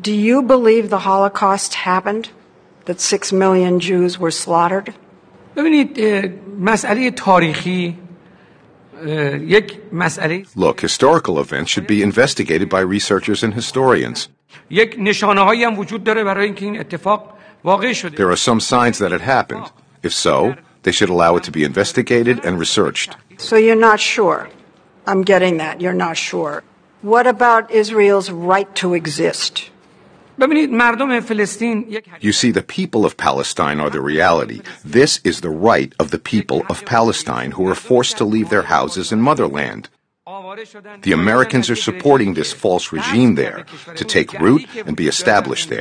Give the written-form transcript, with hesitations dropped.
Do you believe the Holocaust happened? That 6 million Jews were slaughtered? ببینید مسئله تاریخی یک مسئله Look, historical events should be investigated by researchers and historians. یک نشانه‌هایی هم وجود داره برای اینکه این اتفاق واقع شده. There are some signs that it happened. If so, they should allow it to be investigated and researched. So you're not sure. I'm getting that. You're not sure. What about Israel's right to exist? ببینید مردم فلسطین You see, the people of Palestine are the reality. This is the right of the people of Palestine who are forced to leave their houses and motherland. The Americans are supporting this false regime there to take root and be established there.